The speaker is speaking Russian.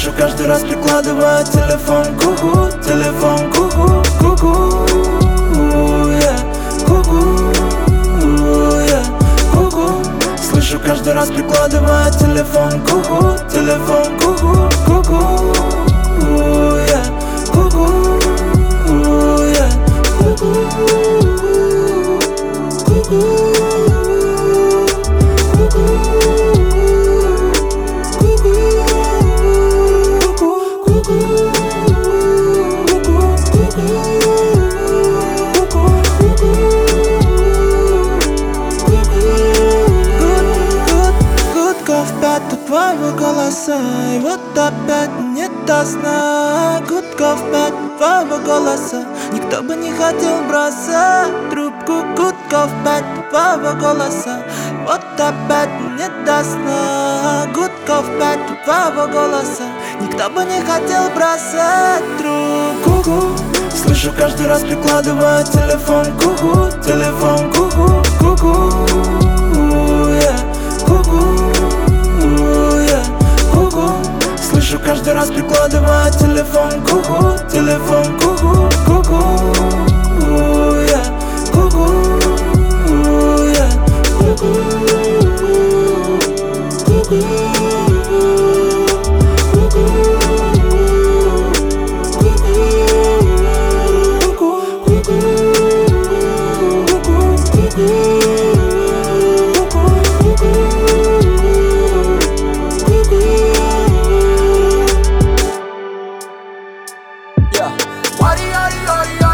Слышу каждый раз, прикладывая телефон к уху, телефон к уху, ку-ку, yeah, ку-ку, yeah, ку-ку. Слышу каждый раз, прикладывая телефон к уху, телефон к уху, ку-ку, yeah, ку-ку, yeah, ку-ку, ку-ку. От твоего голоса, и вот опять нет до сна. Гудков 5 твоего голоса, никто бы не хотел бросать трубку. Гудков 5 твоего голоса, вот опять нет до сна. Гудков 5 твоего голоса, никто бы не хотел бросать трубку. Слышу каждый раз, прикладывая телефон к уху, телефон к уху, ку-ку, yeah, ку-ку. Слышу каждый раз, прикладывая телефон к уху, телефон к уху, ку-ку, yeah, ку-ку, yeah, ку-ку, ку-ку, Wadi, yadi, yadi,